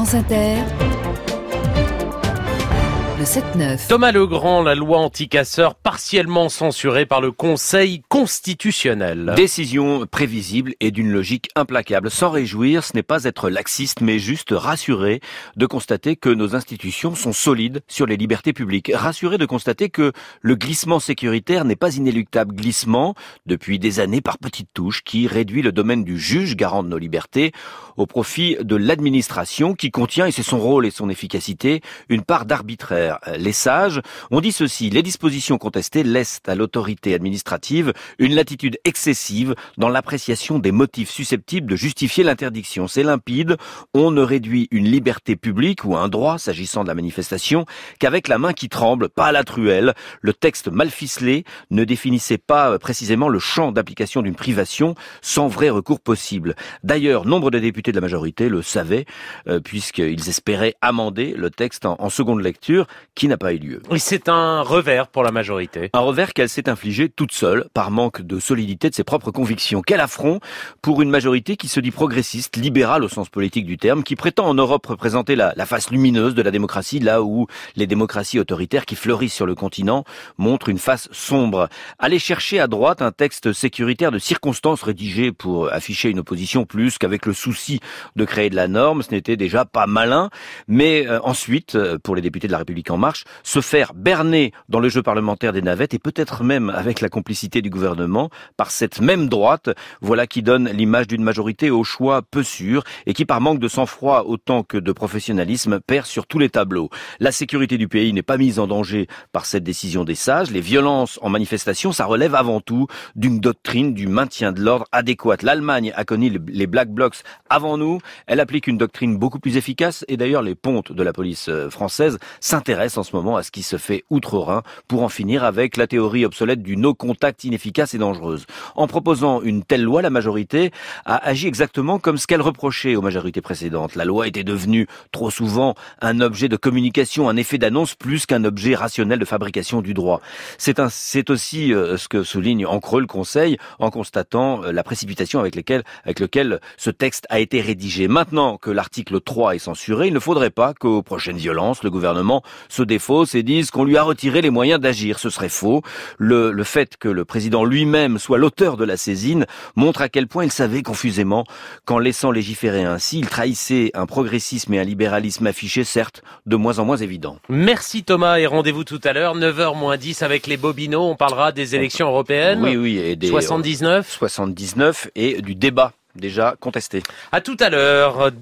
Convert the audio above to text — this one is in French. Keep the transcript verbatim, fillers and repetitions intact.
France Inter, le sept neuf. Thomas Legrand, la loi anti-casseurs partiellement censurée par le Conseil constitutionnel. Décision prévisible et d'une logique implacable. S'en réjouir, ce n'est pas être laxiste, mais juste rassuré de constater que nos institutions sont solides sur les libertés publiques. Rassuré de constater que le glissement sécuritaire n'est pas inéluctable. Glissement, depuis des années par petites touches, qui réduit le domaine du juge, garant de nos libertés, au profit de l'administration qui contient, et c'est son rôle et son efficacité, une part d'arbitraire. Les sages ont dit ceci: les dispositions contestées laissent à l'autorité administrative une latitude excessive dans l'appréciation des motifs susceptibles de justifier l'interdiction. C'est limpide, on ne réduit une liberté publique ou un droit, s'agissant de la manifestation, qu'avec la main qui tremble, pas à la truelle. Le texte mal ficelé ne définissait pas précisément le champ d'application d'une privation sans vrai recours possible. D'ailleurs, nombre de députés de la majorité le savaient, euh, puisqu'ils espéraient amender le texte en, en seconde lecture, qui n'a pas eu lieu. Et c'est un revers pour la majorité. Un revers qu'elle s'est infligé toute seule, par manque de solidité de ses propres convictions. Quel affront pour une majorité qui se dit progressiste, libérale au sens politique du terme, qui prétend en Europe représenter la, la face lumineuse de la démocratie, là où les démocraties autoritaires qui fleurissent sur le continent montrent une face sombre. Aller chercher à droite un texte sécuritaire de circonstance rédigé pour afficher une opposition plus qu'avec le souci de créer de la norme, ce n'était déjà pas malin. Mais euh, ensuite, pour les députés de la République En Marche, se faire berner dans le jeu parlementaire des navettes et peut-être même avec la complicité du gouvernement par cette même droite, voilà qui donne l'image d'une majorité au choix peu sûr et qui, par manque de sang-froid autant que de professionnalisme, perd sur tous les tableaux. La sécurité du pays n'est pas mise en danger par cette décision des sages. Les violences en manifestation, ça relève avant tout d'une doctrine du maintien de l'ordre adéquate. L'Allemagne a connu les Black Blocs avant nous. Elle applique une doctrine beaucoup plus efficace et d'ailleurs les pontes de la police française s'intéressent en ce moment à ce qui se fait outre-Rhin pour en finir avec la théorie obsolète du no-contact inefficace et dangereuse. En proposant une telle loi, la majorité a agi exactement comme ce qu'elle reprochait aux majorités précédentes. La loi était devenue trop souvent un objet de communication, un effet d'annonce plus qu'un objet rationnel de fabrication du droit. C'est, un, c'est aussi euh, ce que souligne en creux le Conseil en constatant euh, la précipitation avec, lesquelles, avec lequel ce texte a été rédigé. Maintenant que l'article trois est censuré, il ne faudrait pas qu'aux prochaines violences, le gouvernement se défausse et disent qu'on lui a retiré les moyens d'agir. Ce serait faux. Le, le fait que le président lui-même soit l'auteur de la saisine montre à quel point il savait confusément qu'en laissant légiférer ainsi, il trahissait un progressisme et un libéralisme affiché, certes, de moins en moins évident. Merci Thomas et rendez-vous tout à l'heure, neuf heures moins dix avec les Bobino. On parlera des élections européennes. Oui, oui. Et des soixante-dix-neuf soixante-dix-neuf et du débat déjà contesté. À tout à l'heure.